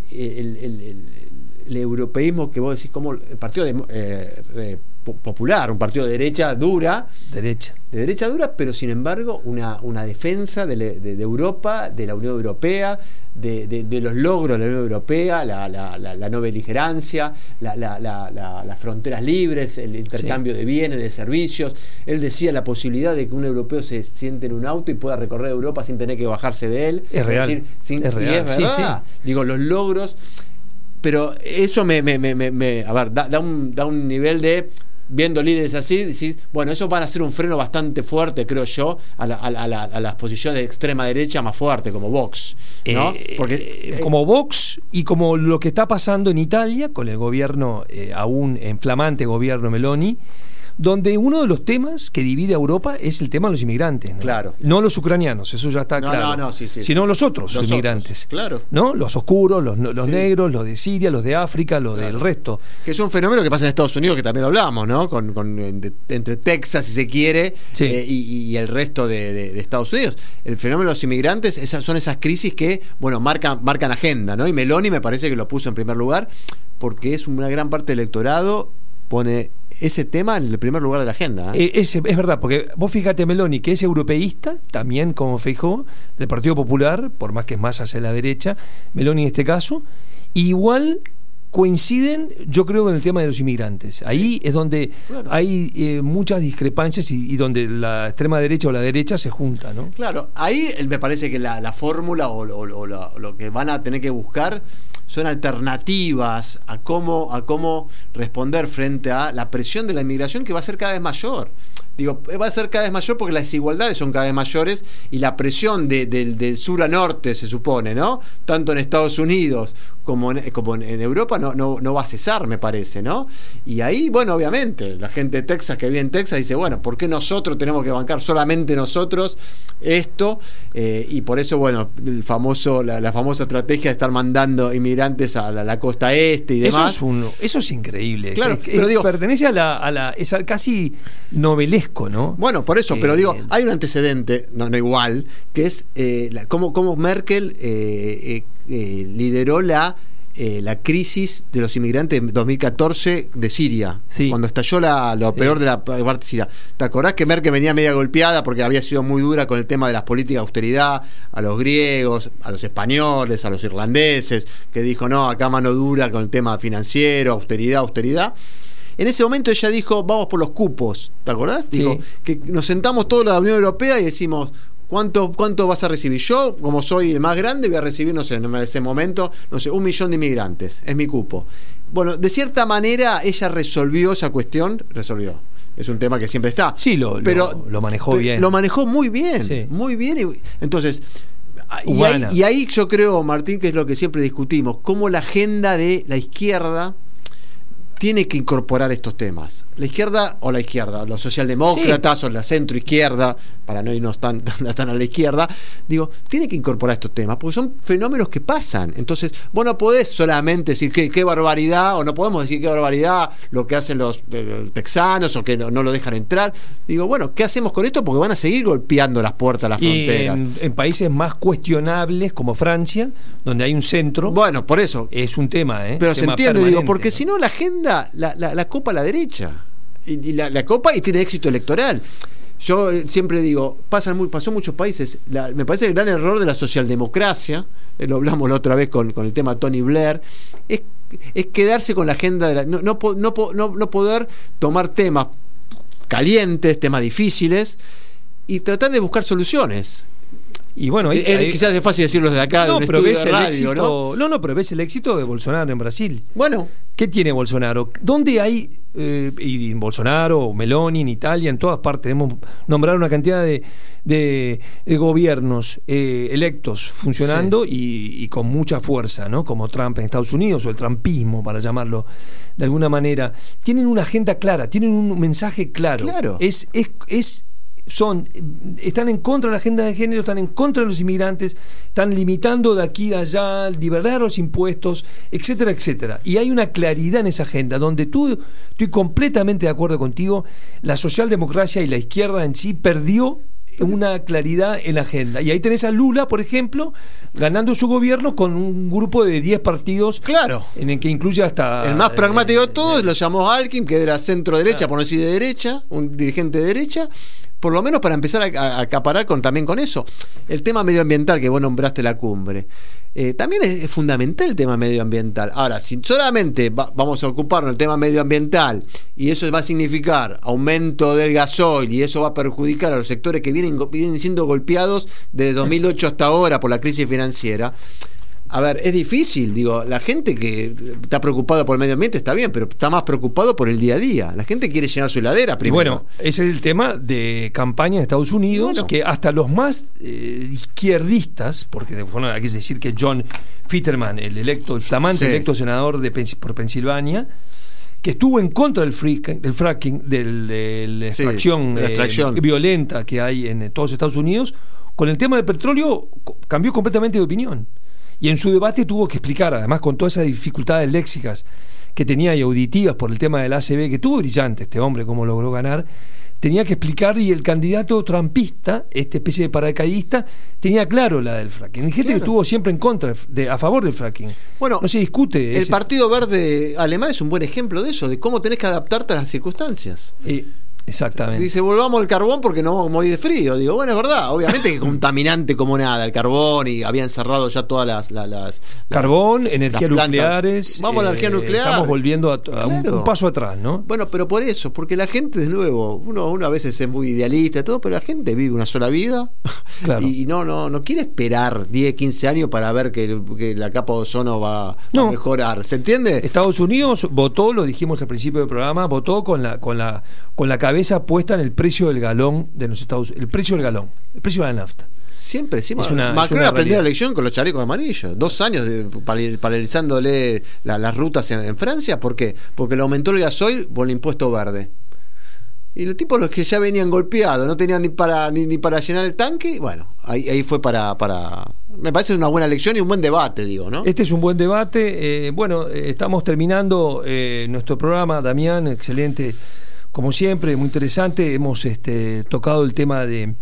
el europeísmo que vos decís, como el Partido Popular, un partido de derecha dura, pero sin embargo una defensa de Europa, de la Unión Europea, de los logros de la Unión Europea, la no beligerancia, las fronteras libres, el intercambio de bienes, de servicios. Él decía la posibilidad de que un europeo se siente en un auto y pueda recorrer Europa sin tener que bajarse de él. Es real. Decir, es real. Y es verdad. Sí. Digo, los logros. Pero eso da un nivel de, viendo líderes así, decís, bueno, eso van a ser un freno bastante fuerte, creo yo, a las posiciones de extrema derecha más fuerte, como Vox, ¿no? Como Vox, y como lo que está pasando en Italia con el gobierno, aún en flamante gobierno Meloni, donde uno de los temas que divide a Europa es el tema de los inmigrantes, ¿no? Claro. No los ucranianos, eso ya está claro. Sino los otros inmigrantes. Claro. ¿No? Los oscuros, los negros, los de Siria, los de África, los del resto. Que es un fenómeno que pasa en Estados Unidos, que también lo hablamos, ¿no? Entre Texas, si se quiere, y el resto de Estados Unidos. El fenómeno de los inmigrantes, son esas crisis que, bueno, marcan agenda, ¿no? Y Meloni me parece que lo puso en primer lugar, porque es una gran parte del electorado pone ese tema en el primer lugar de la agenda. Es verdad, porque vos fíjate, Meloni, que es europeísta, también como Feijóo, del Partido Popular, por más que es más hacia la derecha, Meloni en este caso, igual coinciden, yo creo, con el tema de los inmigrantes. Ahí es donde hay muchas discrepancias y donde la extrema derecha o la derecha se junta, ¿no? Claro, ahí me parece que la fórmula o lo que van a tener que buscar son alternativas a cómo responder frente a la presión de la inmigración, que va a ser cada vez mayor. Digo, va a ser cada vez mayor porque las desigualdades son cada vez mayores y la presión del sur a norte, se supone, ¿no? Tanto en Estados Unidos como en Europa no va a cesar, me parece, ¿no? Y ahí, bueno, obviamente, la gente de Texas que vive en Texas dice, bueno, ¿por qué nosotros tenemos que bancar solamente nosotros esto? Y por eso, bueno, la famosa estrategia de estar mandando inmigrantes a la costa este y demás. Eso es increíble. Claro, pero digo, pertenece es casi novelesco, ¿no? Bueno, por eso, pero digo, hay un antecedente, no igual, que es cómo Merkel lideró la crisis de los inmigrantes en 2014 de Siria, cuando estalló lo peor de la parte siria. ¿Te acordás que Merkel venía media golpeada porque había sido muy dura con el tema de las políticas de austeridad a los griegos, a los españoles, a los irlandeses, que dijo, no, acá mano dura con el tema financiero, austeridad? En ese momento ella dijo, vamos por los cupos, ¿te acordás? Dijo que nos sentamos todos la Unión Europea y decimos, ¿cuánto vas a recibir? Yo, como soy el más grande, voy a recibir, no sé, en ese momento, 1 millón de inmigrantes, es mi cupo. Bueno, de cierta manera ella resolvió esa cuestión, es un tema que siempre está. Sí, lo manejó bien. Lo manejó muy bien, muy bien. Entonces, y ahí yo creo, Martín, que es lo que siempre discutimos, cómo la agenda de la izquierda tiene que incorporar estos temas. La izquierda, los socialdemócratas, o la centroizquierda, para no irnos tan a la izquierda, digo, tiene que incorporar estos temas, porque son fenómenos que pasan. Entonces, vos no podés solamente decir qué barbaridad, o no podemos decir qué barbaridad lo que hacen los texanos, o que no lo dejan entrar. Digo, bueno, ¿qué hacemos con esto? Porque van a seguir golpeando las puertas, las fronteras. En países más cuestionables, como Francia, donde hay un centro, bueno, por eso es un tema, pero tema se entiende, permanente, digo, porque si no la agenda la copa la derecha, y la copa y tiene éxito electoral. Yo siempre digo, pasó en muchos países. Me parece el gran error de la socialdemocracia, lo hablamos la otra vez con el tema Tony Blair, es quedarse con la agenda de no poder tomar temas calientes, temas difíciles, y tratar de buscar soluciones. Y bueno, quizás es fácil decirlo desde acá, no, de un pero estudio ves de radio, el éxito, ¿no? Pero ves el éxito de Bolsonaro en Brasil. Bueno, ¿qué tiene Bolsonaro? ¿Dónde hay, y en Bolsonaro, Meloni, en Italia, en todas partes, hemos nombrado una cantidad de gobiernos electos funcionando, sí, y con mucha fuerza, ¿no? Como Trump en Estados Unidos, o el trumpismo, para llamarlo de alguna manera. Tienen una agenda clara, tienen un mensaje claro. Están en contra de la agenda de género, están en contra de los inmigrantes, están limitando de aquí a allá, liberar los impuestos, etcétera, etcétera. Y hay una claridad en esa agenda, donde estoy completamente de acuerdo contigo, la socialdemocracia y la izquierda en sí perdió una claridad en la agenda. Y ahí tenés a Lula, por ejemplo, ganando su gobierno con un grupo de 10 partidos, claro, en el que incluye hasta... El más pragmático de todos lo llamó Alckmin, que era centro-derecha, claro, por no decir de derecha, un dirigente de derecha, por lo menos para empezar a acaparar también con eso. El tema medioambiental, que vos nombraste la cumbre, también es fundamental el tema medioambiental. Ahora, si solamente vamos a ocuparnos del tema medioambiental y eso va a significar aumento del gasoil, y eso va a perjudicar a los sectores que vienen siendo golpeados desde 2008 hasta ahora por la crisis financiera, a ver, es difícil, digo, la gente que está preocupada por el medio ambiente está bien, pero está más preocupado por el día a día. La gente quiere llenar su heladera primero. Y bueno, ese es el tema de campaña de Estados Unidos, bueno, que hasta los más izquierdistas, porque bueno, hay que decir que John Fetterman, el flamante electo senador por Pensilvania, que estuvo en contra del fracking, de la extracción violenta que hay en todos Estados Unidos, con el tema del petróleo cambió completamente de opinión. Y en su debate tuvo que explicar, además con todas esas dificultades léxicas que tenía y auditivas por el tema del ACB, que tuvo brillante este hombre, cómo logró ganar, tenía que explicar, y el candidato trumpista, especie de paracaidista, tenía claro la del fracking. Hay gente, claro, que estuvo siempre en contra, a favor del fracking. Bueno, no se discute. El Partido Verde alemán es un buen ejemplo de eso, de cómo tenés que adaptarte a las circunstancias. Exactamente. Dice, volvamos al carbón porque no vamos a morir de frío. Digo, bueno, es verdad, obviamente que contaminante como nada el carbón, y habían cerrado ya todas las carbón, energías nucleares. Vamos a la energía nuclear. Estamos volviendo a un paso atrás, ¿no? Bueno, pero por eso, porque la gente, de nuevo, uno a veces es muy idealista y todo, pero la gente vive una sola vida, claro, y no quiere esperar 10, 15 años para ver que la capa de ozono va a mejorar. ¿Se entiende? Estados Unidos votó, lo dijimos al principio del programa, votó con la cabeza puesta en el precio del galón de los Estados Unidos, el precio de la nafta. Siempre, sí. Macron aprendió la lección con los chalecos amarillos. 2 años paralizándole las rutas en Francia. ¿Por qué? Porque le aumentó el gasoil por el impuesto verde. Y los tipos, los que ya venían golpeados, no tenían ni para llenar el tanque, bueno, ahí fue para me parece una buena lección y un buen debate, digo, ¿no? Este es un buen debate. Estamos terminando nuestro programa, Damián, excelente. Como siempre, muy interesante. Hemos tocado el tema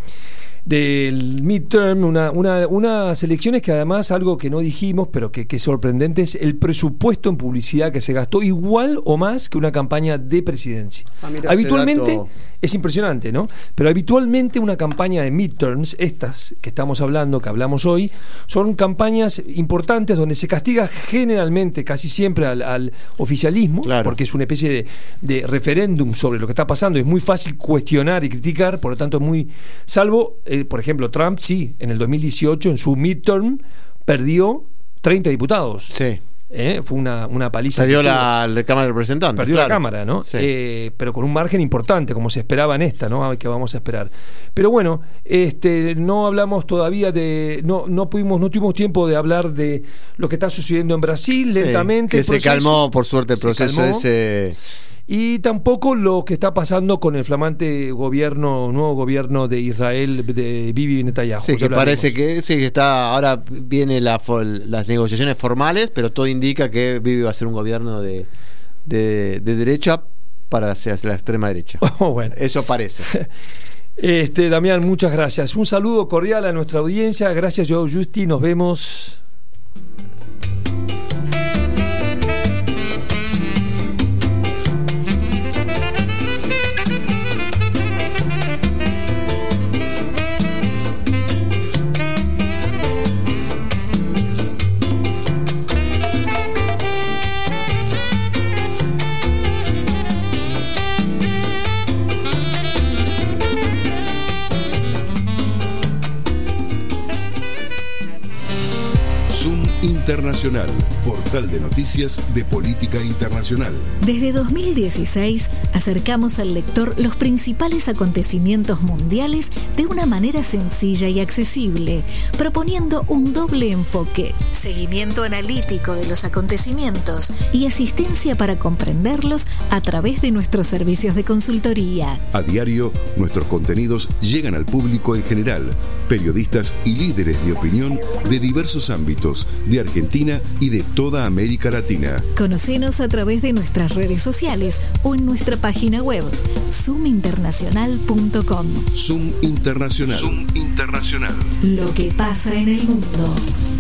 del midterm, unas elecciones que además, algo que no dijimos, pero que es sorprendente, es el presupuesto en publicidad que se gastó igual o más que una campaña de presidencia. Habitualmente, es impresionante, ¿no? Pero habitualmente una campaña de midterms, estas que estamos hablando, que hablamos hoy, son campañas importantes donde se castiga generalmente, casi siempre al oficialismo, claro, porque es una especie de referéndum sobre lo que está pasando. Es muy fácil cuestionar y criticar, por lo tanto es muy... Salvo, por ejemplo, Trump, sí, en el 2018, en su midterm, perdió 30 diputados. Sí. Fue una paliza. Perdió la Cámara de Representantes. Perdió la Cámara, ¿no? Sí. Pero con un margen importante, como se esperaba en esta, ¿no? Que vamos a esperar. Pero bueno, no hablamos todavía de. No tuvimos tiempo de hablar de lo que está sucediendo en Brasil, sí, lentamente. Que se calmó, por suerte, el proceso ese. Y tampoco lo que está pasando con el flamante nuevo gobierno de Israel de Bibi Netanyahu. Sí, que parece que sí, que está. Ahora vienen las negociaciones formales, pero todo indica que Bibi va a ser un gobierno de derecha para hacia la extrema derecha. Bueno. Eso parece. Damián, muchas gracias. Un saludo cordial a nuestra audiencia. Gracias, Joe Justi. Nos vemos. Internacional, portal de noticias de política internacional. Desde 2016 acercamos al lector los principales acontecimientos mundiales de una manera sencilla y accesible, proponiendo un doble enfoque: seguimiento analítico de los acontecimientos y asistencia para comprenderlos a través de nuestros servicios de consultoría. A diario, nuestros contenidos llegan al público en general, periodistas y líderes de opinión de diversos ámbitos de Argentina y de toda América Latina. Conocenos a través de nuestras redes sociales o en nuestra página web zoominternacional.com. Zoom Internacional. Zoom Internacional. Lo que pasa en el mundo.